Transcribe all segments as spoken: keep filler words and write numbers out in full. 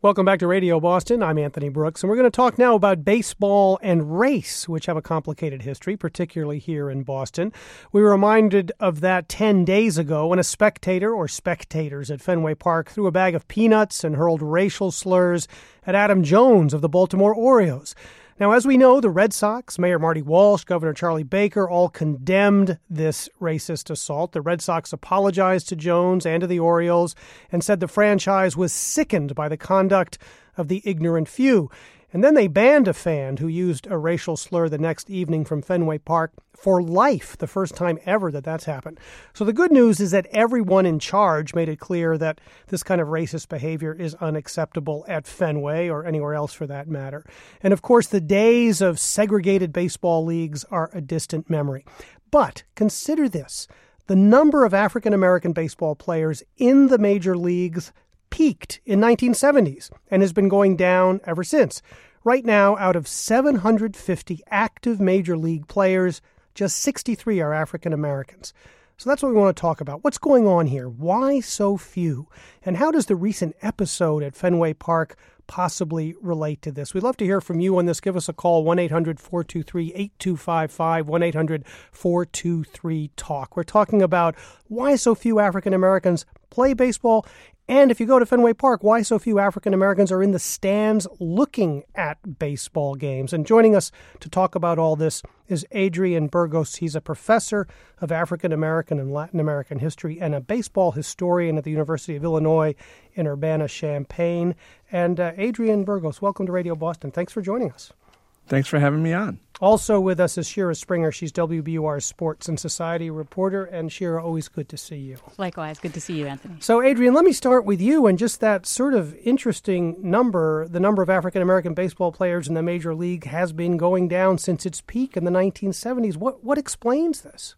Welcome back to Radio Boston. I'm Anthony Brooks, and we're going to talk now about baseball and race, which have a complicated history, particularly here in Boston. We were reminded of that ten days ago when a spectator or spectators at Fenway Park threw a bag of peanuts and hurled racial slurs at Adam Jones of the Baltimore Orioles. Now, as we know, the Red Sox, Mayor Marty Walsh, Governor Charlie Baker, all condemned this racist assault. The Red Sox apologized to Jones and to the Orioles and said the franchise was sickened by the conduct of the ignorant few. And then they banned a fan who used a racial slur the next evening from Fenway Park for life, the first time ever that that's happened. So the good news is that everyone in charge made it clear that this kind of racist behavior is unacceptable at Fenway or anywhere else for that matter. And of course, the days of segregated baseball leagues are a distant memory. But consider this. The number of African-American baseball players in the major leagues peaked in nineteen seventies and has been going down ever since. Right now, out of seven hundred fifty active major league players, just sixty-three are African Americans. So that's what we want to talk about. What's going on here? Why so few? And how does the recent episode at Fenway Park possibly relate to this? We'd love to hear from you on this. Give us a call, one eight hundred four two three eight two five five, one eight hundred four two three talk. We're talking about why so few African Americans play baseball. And if you go to Fenway Park, why so few African Americans are in the stands looking at baseball games? And joining us to talk about all this is Adrian Burgos. He's a professor of African American and Latin American history and a baseball historian at the University of Illinois in Urbana-Champaign. And uh, Adrian Burgos, welcome to Radio Boston. Thanks for joining us. Thanks for having me on. Also with us is Shira Springer. She's W B U R Sports and Society reporter. And Shira, always good to see you. Likewise, good to see you, Anthony. So, Adrian, let me start with you and just that sort of interesting number. The number of African-American baseball players in the major league has been going down since its peak in the nineteen seventies. What, what explains this?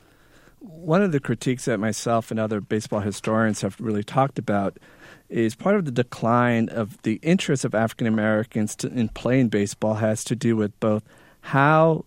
One of the critiques that myself and other baseball historians have really talked about is part of the decline of the interest of African Americans in playing baseball has to do with both how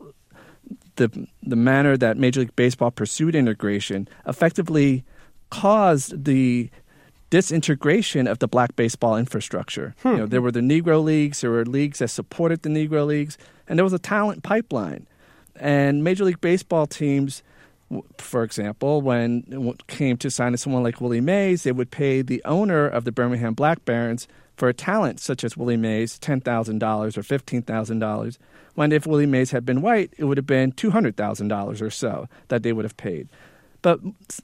the the manner that Major League Baseball pursued integration effectively caused the disintegration of the black baseball infrastructure. Hmm. You know, there were the Negro leagues, there were leagues that supported the Negro leagues, and there was a talent pipeline. And Major League Baseball teams, for example, when it came to signing someone like Willie Mays, they would pay the owner of the Birmingham Black Barons for a talent such as Willie Mays ten thousand dollars or fifteen thousand dollars, when if Willie Mays had been white, it would have been two hundred thousand dollars or so that they would have paid. But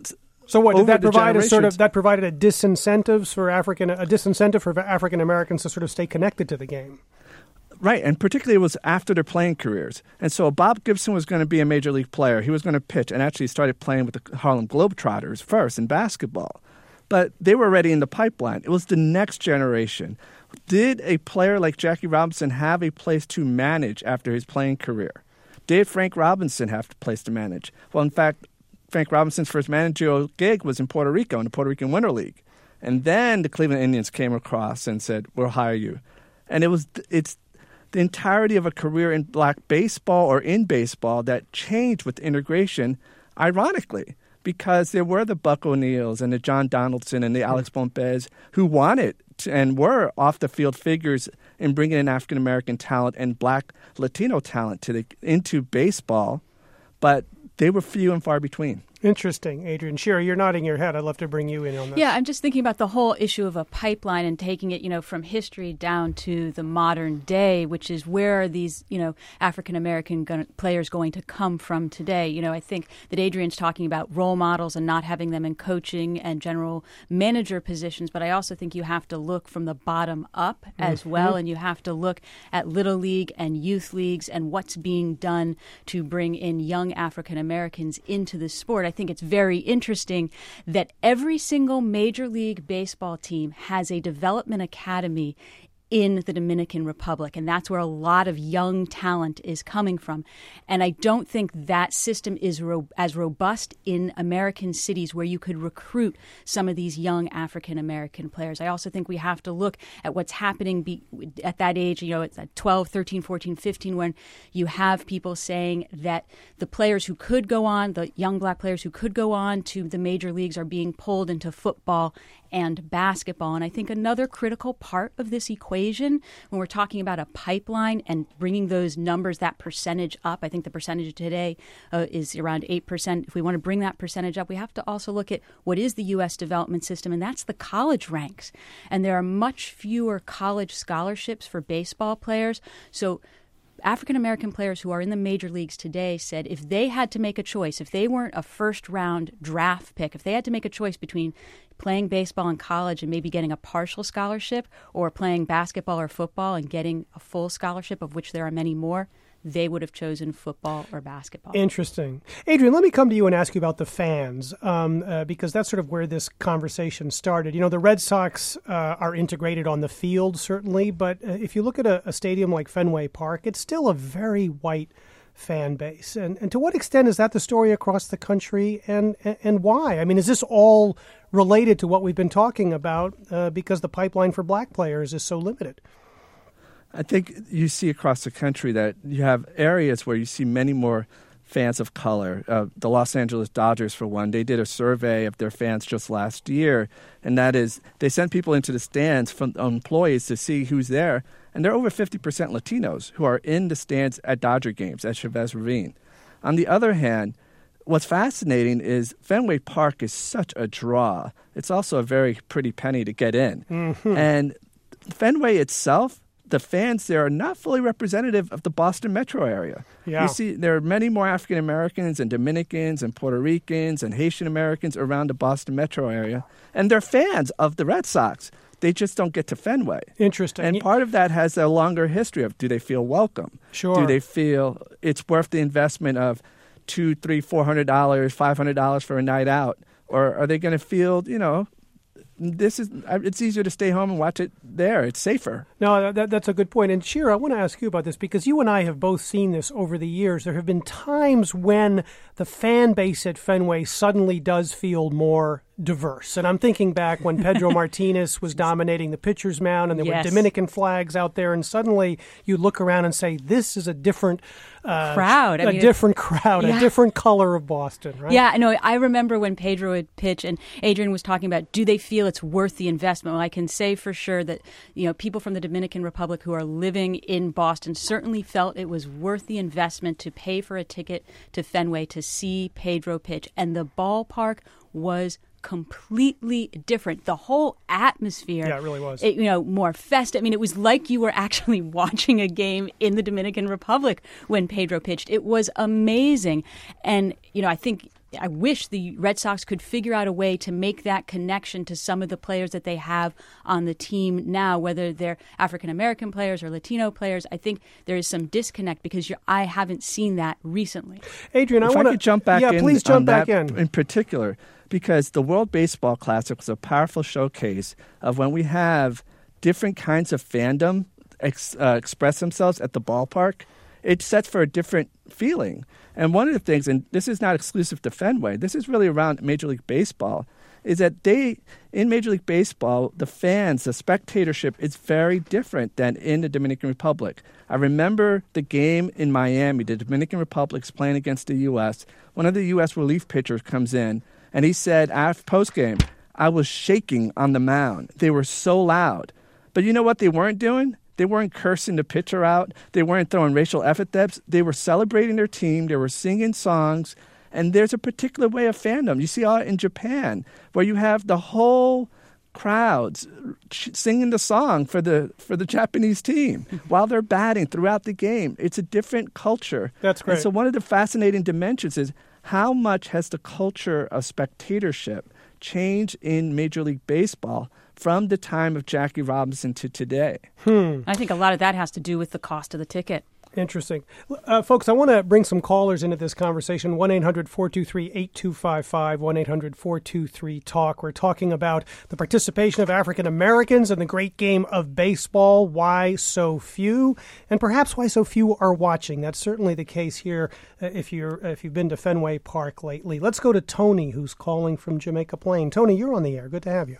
so what did that provide a sort of that provided a disincentives for African a disincentive for African Americans to sort of stay connected to the game? Right, and particularly it was after their playing careers. And so Bob Gibson was going to be a major league player. He was going to pitch and actually started playing with the Harlem Globetrotters first in basketball. But they were already in the pipeline. It was the next generation. Did a player like Jackie Robinson have a place to manage after his playing career? Did Frank Robinson have a place to manage? Well, in fact, Frank Robinson's first managerial gig was in Puerto Rico in the Puerto Rican Winter League. And then the Cleveland Indians came across and said, we'll hire you. And it was it's the entirety of a career in black baseball or in baseball that changed with integration, ironically, because there were the Buck O'Neills and the John Donaldson and the Alex Bombez who wanted to, and were off-the-field figures in bringing in African-American talent and black Latino talent to the, into baseball, but they were few and far between. Interesting, Adrian. Shira, you're nodding your head. I'd love to bring you in on this. Yeah, I'm just thinking about the whole issue of a pipeline and taking it, you know, from history down to the modern day, which is where are these, you know, African-American go- players going to come from today? You know, I think that Adrian's talking about role models and not having them in coaching and general manager positions, but I also think you have to look from the bottom up as mm-hmm. well, and you have to look at Little League and youth leagues and what's being done to bring in young African-Americans into the sport. I think it's very interesting that every single Major League Baseball team has a development academy in the Dominican Republic, and that's where a lot of young talent is coming from. And I don't think that system is ro- as robust in American cities where you could recruit some of these young African-American players. I also think we have to look at what's happening be- at that age, you know, it's at twelve, thirteen, fourteen, fifteen, when you have people saying that the players who could go on, the young black players who could go on to the major leagues are being pulled into football and basketball. And I think another critical part of this equation, when we're talking about a pipeline and bringing those numbers, that percentage up, I think the percentage today uh, is around eight percent. If we want to bring that percentage up, we have to also look at what is the U S development system, and that's the college ranks. And there are much fewer college scholarships for baseball players. So African-American players who are in the major leagues today said if they had to make a choice, if they weren't a first-round draft pick, if they had to make a choice between playing baseball in college and maybe getting a partial scholarship or playing basketball or football and getting a full scholarship, of which there are many more, they would have chosen football or basketball. Interesting. Adrian, let me come to you and ask you about the fans, um, uh, because that's sort of where this conversation started. You know, the Red Sox uh, are integrated on the field, certainly, but uh, if you look at a, a stadium like Fenway Park, it's still a very white fan base. And, and to what extent is that the story across the country, and, and, and why? I mean, is this all related to what we've been talking about uh, because the pipeline for black players is so limited? I think you see across the country that you have areas where you see many more fans of color. Uh, the Los Angeles Dodgers, for one, they did a survey of their fans just last year, and that is they sent people into the stands from employees to see who's there, and there are over fifty percent Latinos who are in the stands at Dodger games at Chavez Ravine. On the other hand, what's fascinating is Fenway Park is such a draw. It's also a very pretty penny to get in. Mm-hmm. And Fenway itself, the fans there are not fully representative of the Boston metro area. Yeah. You see, there are many more African Americans and Dominicans and Puerto Ricans and Haitian Americans around the Boston metro area, and they're fans of the Red Sox. They just don't get to Fenway. Interesting. And part of that has a longer history of, do they feel welcome? Sure. Do they feel it's worth the investment of two, three, four hundred dollars, five hundred dollars for a night out, or are they going to feel, you know, this is it's easier to stay home and watch it there. It's safer. No, that, that's a good point. And Shira, I want to ask you about this because you and I have both seen this over the years. There have been times when the fan base at Fenway suddenly does feel more diverse. And I'm thinking back when Pedro Martinez was dominating the pitcher's mound and there yes. were Dominican flags out there, and suddenly you look around and say, this is a different uh, crowd. I a mean, different crowd, yeah. a different color of Boston, right? Yeah, no, I remember when Pedro would pitch and Adrian was talking about, do they feel it's worth the investment? Well, I can say for sure that, you know, people from the Dominican Republic who are living in Boston certainly felt it was worth the investment to pay for a ticket to Fenway to see Pedro pitch. And the ballpark was completely different. The whole atmosphere. Yeah, it really was. It, you know, more festive. I mean, it was like you were actually watching a game in the Dominican Republic when Pedro pitched. It was amazing. And, you know, I think I wish the Red Sox could figure out a way to make that connection to some of the players that they have on the team now, whether they're African-American players or Latino players. I think there is some disconnect because you're, I haven't seen that recently. Adrian, if I want to jump back yeah, in. please jump back that in. In particular, because the World Baseball Classic was a powerful showcase of when we have different kinds of fandom ex, uh, express themselves at the ballpark, it sets for a different feeling. And one of the things, and this is not exclusive to Fenway, this is really around Major League Baseball, is that they, in Major League Baseball, the fans, the spectatorship is very different than in the Dominican Republic. I remember the game in Miami, the Dominican Republic's playing against the U S. One of the U S relief pitchers comes in, and he said, after post-game, I was shaking on the mound. They were so loud. But you know what they weren't doing? They weren't cursing the pitcher out. They weren't throwing racial epithets. They were celebrating their team. They were singing songs. And there's a particular way of fandom. You see all in Japan, where you have the whole crowds singing the song for the for the Japanese team while they're batting throughout the game. It's a different culture. That's great. And so one of the fascinating dimensions is how much has the culture of spectatorship changed in Major League Baseball from the time of Jackie Robinson to today? Hmm. I think a lot of that has to do with the cost of the ticket. Interesting. Uh, folks, I want to bring some callers into this conversation. one eight hundred four two three eight two five five, one eight hundred four two three talk. We're talking about the participation of African Americans in the great game of baseball, why so few, and perhaps why so few are watching. That's certainly the case here uh, if, you're, if you've been to Fenway Park lately. Let's go to Tony, who's calling from Jamaica Plain. Tony, you're on the air. Good to have you.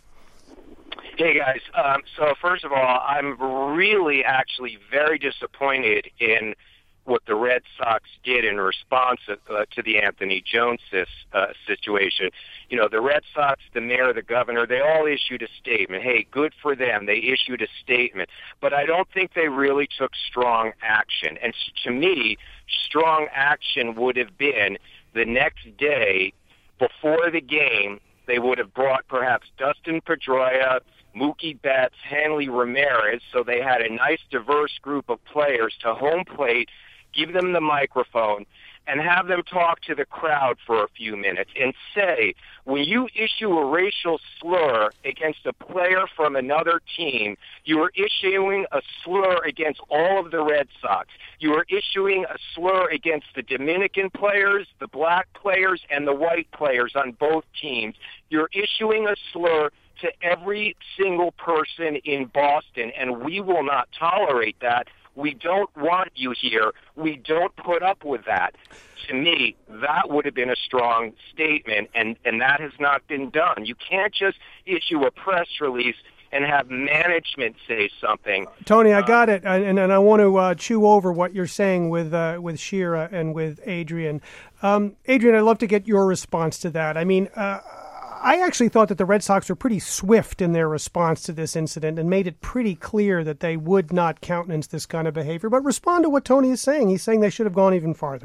Hey, guys. Um, so first of all, I'm really actually very disappointed in what the Red Sox did in response uh, to the Anthony Jones uh, situation. You know, the Red Sox, the mayor, the governor, they all issued a statement. Hey, good for them. They issued a statement. But I don't think they really took strong action. And to me, strong action would have been the next day, before the game, they would have brought perhaps Dustin Pedroia, Mookie Betts, Hanley Ramirez, so they had a nice diverse group of players to home plate, give them the microphone, and have them talk to the crowd for a few minutes and say, when you issue a racial slur against a player from another team, you are issuing a slur against all of the Red Sox. You are issuing a slur against the Dominican players, the black players, and the white players on both teams. You're issuing a slur to every single person in Boston, and we will not tolerate that. We don't want you here. We don't put up with that. To me, that would have been a strong statement, and, and that has not been done. You can't just issue a press release and have management say something. Tony, I got it, and, and I want to uh, chew over what you're saying with uh, with Shira and with Adrian. Um, Adrian, I'd love to get your response to that. I mean, uh, I actually thought that the Red Sox were pretty swift in their response to this incident and made it pretty clear that they would not countenance this kind of behavior. But respond to what Tony is saying. He's saying they should have gone even farther.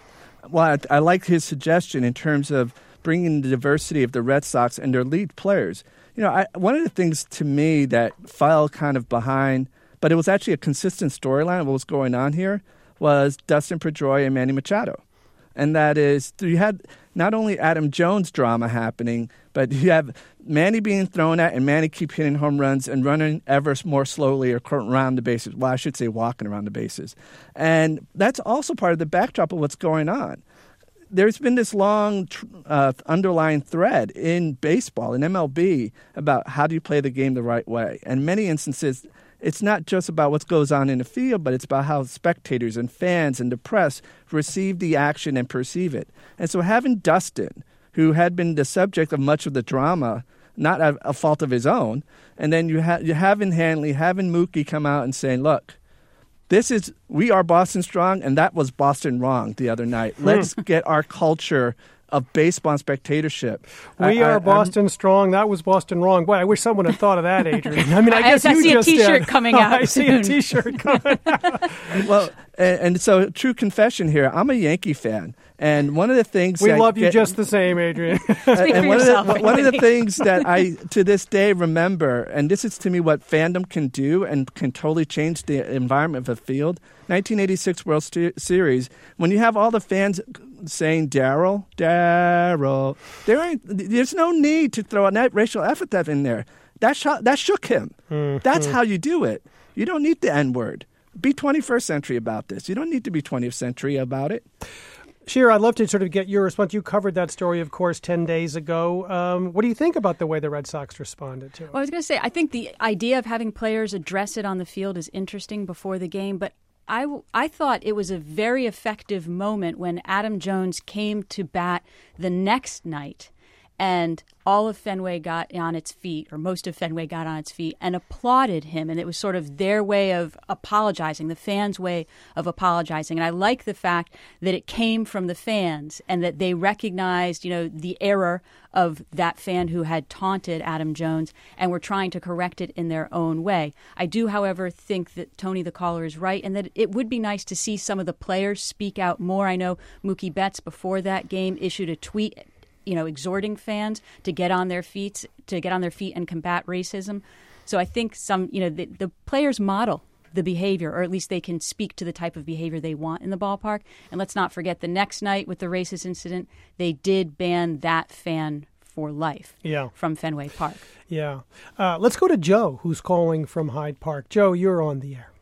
Well, I, I like his suggestion in terms of bringing the diversity of the Red Sox and their lead players. You know, I, one of the things to me that fell kind of behind, but it was actually a consistent storyline of what was going on here, was Dustin Pedroia and Manny Machado. And that is, you had not only Adam Jones drama happening, but you have Manny being thrown at and Manny keep hitting home runs and running ever more slowly or around the bases. Well, I should say walking around the bases. And that's also part of the backdrop of what's going on. There's been this long uh, underlying thread in baseball, in M L B, about how do you play the game the right way. And in many instances, it's not just about what goes on in the field, but it's about how spectators and fans and the press receive the action and perceive it. And so having Dustin, who had been the subject of much of the drama, not a, a fault of his own, and then you, ha- you having Hanley, having Mookie come out and saying, look, this is, we are Boston strong, and that was Boston wrong the other night. Let's get our culture of baseball and spectatorship. We I, are I, Boston I'm, strong. That was Boston wrong. Boy, I wish someone had thought of that, Adrian. I mean, I, I guess I you see just a T-shirt did. coming oh, out. I soon. see a T-shirt coming out. Well, and, and so true confession here. I'm a Yankee fan, and one of the things we I love you get, just the same, Adrian. Speak and for one yourself, of the, one of the things that I to this day remember, and this is to me what fandom can do and can totally change the environment of a field. nineteen eighty-six World St- Series, when you have all the fans saying Darryl, Darryl, there ain't, there's no need to throw a racial epithet in there. That sh- that shook him. Mm-hmm. That's how you do it. You don't need the N-word. Be twenty-first century about this. You don't need to be twentieth century about it. Shira, I'd love to sort of get your response. You covered that story, of course, ten days ago. Um, what do you think about the way the Red Sox responded to it? Well, I was going to say, I think the idea of having players address it on the field is interesting before the game, but I, I thought it was a very effective moment when Adam Jones came to bat the next night and all of Fenway got on its feet, or most of Fenway got on its feet, and applauded him. And it was sort of their way of apologizing, the fans' way of apologizing. And I like the fact that it came from the fans and that they recognized, you know, the error of that fan who had taunted Adam Jones and were trying to correct it in their own way. I do, however, think that Tony the caller is right and that it would be nice to see some of the players speak out more. I know Mookie Betts before that game issued a tweet, you know, exhorting fans to get on their feet, to get on their feet and combat racism. So I think some, you know, the, the players model the behavior, or at least they can speak to the type of behavior they want in the ballpark. And let's not forget the next night with the racist incident, they did ban that fan for life yeah. from Fenway Park. Yeah. Uh, let's go to Joe, who's calling from Hyde Park. Joe, you're on the air.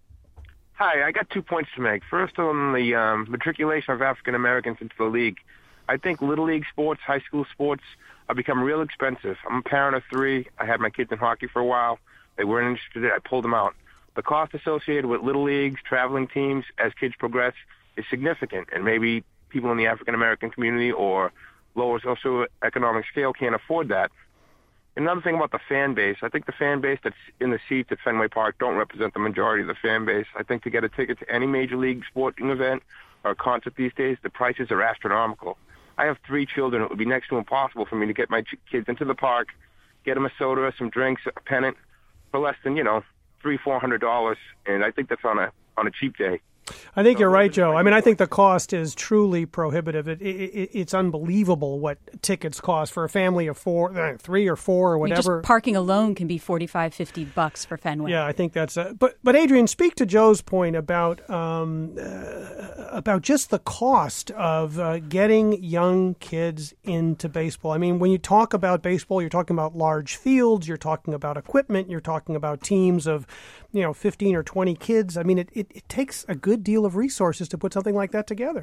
Hi, I got two points to make. First, on the um, matriculation of African Americans into the league. I think Little League sports, high school sports, have become real expensive. I'm a parent of three. I had my kids in hockey for a while. They weren't interested in it. I pulled them out. The cost associated with Little Leagues, traveling teams, as kids progress, is significant. And maybe people in the African-American community or lower socioeconomic scale can't afford that. Another thing about the fan base, I think the fan base that's in the seats at Fenway Park don't represent the majority of the fan base. I think to get a ticket to any major league sporting event or concert these days, the prices are astronomical. I have three children. It would be next to impossible for me to get my ch- kids into the park, get them a soda, some drinks, a pennant for less than, you know, three, four hundred dollars, and I think that's on a on a cheap day. I think you're right, Joe. I mean, I think the cost is truly prohibitive. It, it, it's unbelievable what tickets cost for a family of four, uh, three or four or whatever. I mean, just parking alone can be forty-five, fifty bucks for Fenway. Yeah, I think that's. A, but but Adrian, speak to Joe's point about um, uh, about just the cost of uh, getting young kids into baseball. I mean, when you talk about baseball, you're talking about large fields, you're talking about equipment, you're talking about teams of, you know, fifteen or twenty kids. I mean, it, it, it takes a good deal of resources to put something like that together.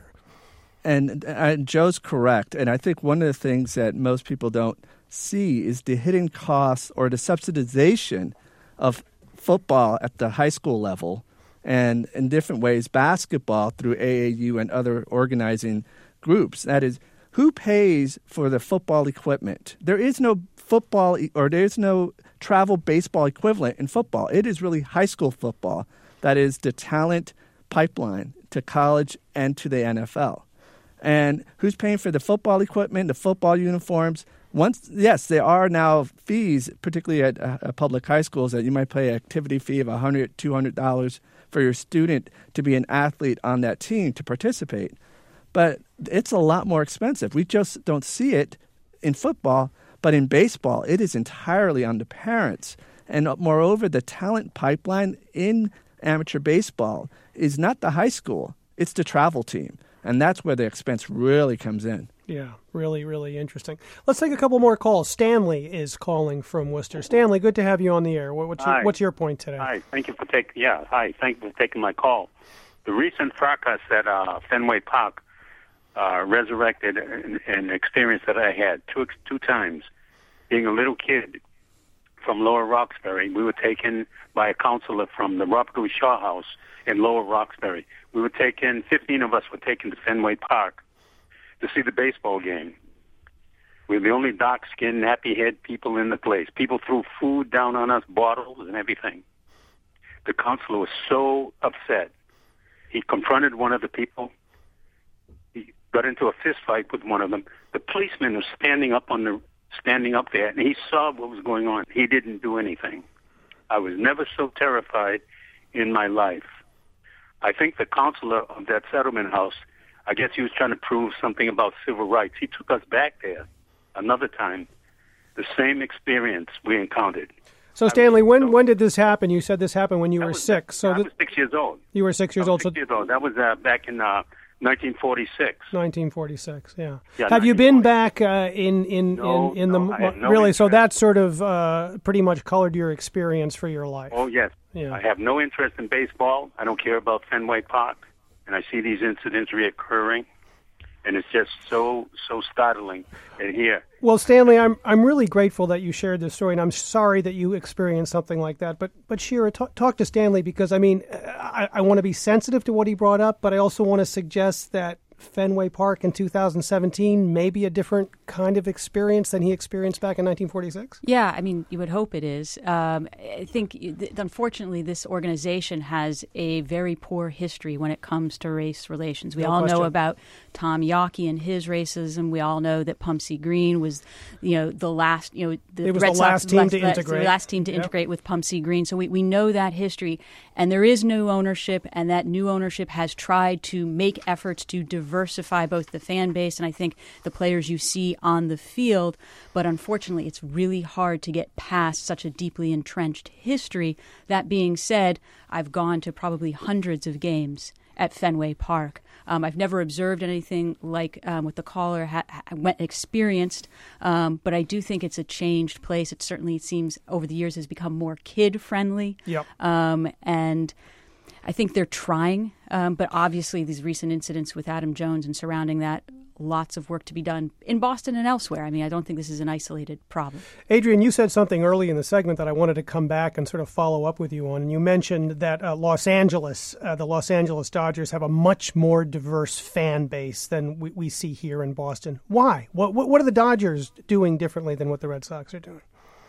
And, and Joe's correct. And I think one of the things that most people don't see is the hidden costs or the subsidization of football at the high school level, and in different ways, basketball through A A U and other organizing groups. That is, who pays for the football equipment? There is no football or there is no travel baseball equivalent in football. It is really high school football. That is the talent pipeline to college and to the N F L. And who's paying for the football equipment, the football uniforms? Once, yes, there are now fees, particularly at uh, public high schools, that you might pay an activity fee of one hundred dollars, two hundred dollars for your student to be an athlete on that team to participate. But it's a lot more expensive. We just don't see it in football, but in baseball, it is entirely on the parents. And moreover, the talent pipeline in amateur baseball is not the high school, it's the travel team. And that's where the expense really comes in. Yeah, really, really interesting. Let's take a couple more calls. Stanley is calling from Worcester. Stanley, good to have you on the air. What's your, what's your point today? Hi, thank you for taking. Yeah, hi, thank you for taking my call. The recent fracas at uh, Fenway Park uh, resurrected an, an experience that I had two two times. Being a little kid from Lower Roxbury, we were taken by a counselor from the Robert Louis Shaw House in Lower Roxbury. We were taken, fifteen of us were taken to Fenway Park to see the baseball game. We were the only dark-skinned, nappy-head people in the place. People threw food down on us, bottles and everything. The counselor was so upset. He confronted one of the people. He got into a fist fight with one of them. The policeman was standing up on the standing up there, and he saw what was going on. He didn't do anything. I was never so terrified in my life. I think the counselor of that settlement house, I guess he was trying to prove something about civil rights. He took us back there another time. The same experience we encountered. So, Stanley, when so, when did this happen? You said this happened when you were was, six. So I was six years old. You were six years I was old. Six so years old. That was uh, back in uh, nineteen forty-six. nineteen forty-six. Yeah. yeah Have you been back uh, in in no, in, in no, the no really? interest. So that sort of uh, pretty much colored your experience for your life. Oh yes. Yeah. I have no interest in baseball. I don't care about Fenway Park, and I see these incidents reoccurring. And it's just so so startling in here. Well, Stanley, I'm I'm really grateful that you shared this story, and I'm sorry that you experienced something like that. But but Shira, talk, talk to Stanley, because I mean, I, I want to be sensitive to what he brought up, but I also want to suggest that Fenway Park in two thousand seventeen may be a different kind of experience than he experienced back in nineteen forty-six? Yeah, I mean, you would hope it is. Um, I think, unfortunately, this organization has a very poor history when it comes to race relations. We No all question. know about Tom Yawkey and his racism. We all know that Pumpsie Green was, you know, the last, you know, the It was Red the Sox last team last, to integrate. The last team to Yep. integrate with Pumpsie Green. So we, we know that history. And there is new ownership, and that new ownership has tried to make efforts to diversify both the fan base and I think the players you see on the field. But unfortunately, it's really hard to get past such a deeply entrenched history. That being said, I've gone to probably hundreds of games at Fenway Park. Um, I've never observed anything like um, what the caller ha- ha- went experienced, um, but I do think it's a changed place. It certainly seems over the years has become more kid-friendly. Yep. Um, and I think they're trying, um, but obviously these recent incidents with Adam Jones and surrounding that, lots of work to be done in Boston and elsewhere. I mean, I don't think this is an isolated problem. Adrian, you said something early in the segment that I wanted to come back and sort of follow up with you on. And you mentioned that uh, Los Angeles, uh, the Los Angeles Dodgers have a much more diverse fan base than we, we see here in Boston. Why? What, what what are the Dodgers doing differently than what the Red Sox are doing?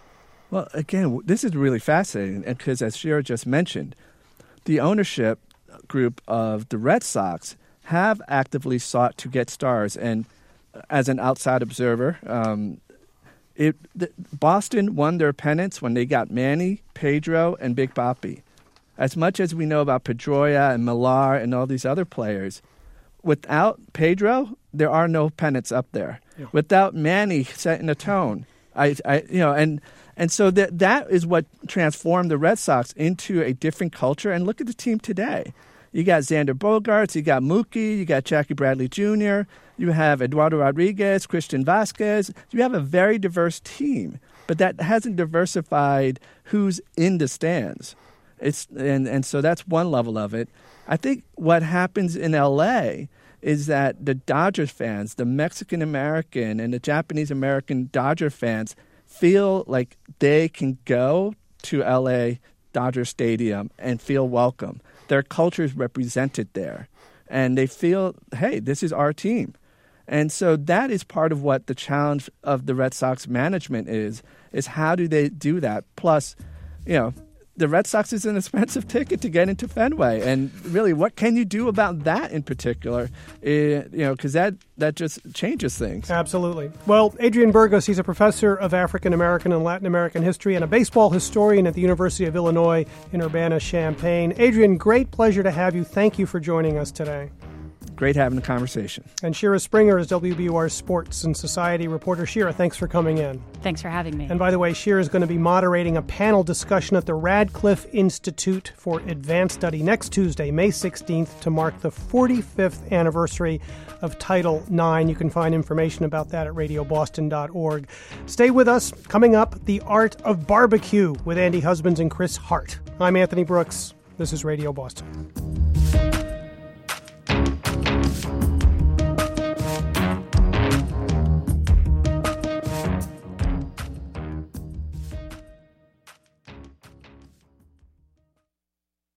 Well, again, this is really fascinating because, as Shira just mentioned, the ownership group of the Red Sox have actively sought to get stars. And as an outside observer, um, it, the, Boston won their pennants when they got Manny, Pedro, and Big Papi. As much as we know about Pedroia and Millar and all these other players, without Pedro, there are no pennants up there. Yeah. Without Manny setting a tone, I, I, you know, and and so that that is what transformed the Red Sox into a different culture. And look at the team today. You got Xander Bogaerts, you got Mookie, you got Jackie Bradley Junior, you have Eduardo Rodriguez, Christian Vasquez. You have a very diverse team, but that hasn't diversified who's in the stands. It's and, and so that's one level of it. I think what happens in L A is that the Dodgers fans, the Mexican-American and the Japanese-American Dodger fans feel like they can go to L A Dodger Stadium and feel welcome. Their culture is represented there, and they feel, hey, this is our team. And so that is part of what the challenge of the Red Sox management is, is how do they do that? Plus, you know, the Red Sox is an expensive ticket to get into Fenway. And really, what can you do about that in particular? Uh, you know, because that, that just changes things. Absolutely. Well, Adrian Burgos, he's a professor of African American and Latin American history and a baseball historian at the University of Illinois in Urbana-Champaign. Adrian, great pleasure to have you. Thank you for joining us today. Great having a conversation. And Shira Springer is W B U R Sports and Society reporter. Shira, thanks for coming in. Thanks for having me. And by the way, Shira is going to be moderating a panel discussion at the Radcliffe Institute for Advanced Study next Tuesday, May sixteenth, to mark the forty-fifth anniversary of Title nine. You can find information about that at radio boston dot org. Stay with us. Coming up, The Art of Barbecue with Andy Husbands and Chris Hart. I'm Anthony Brooks. This is Radio Boston.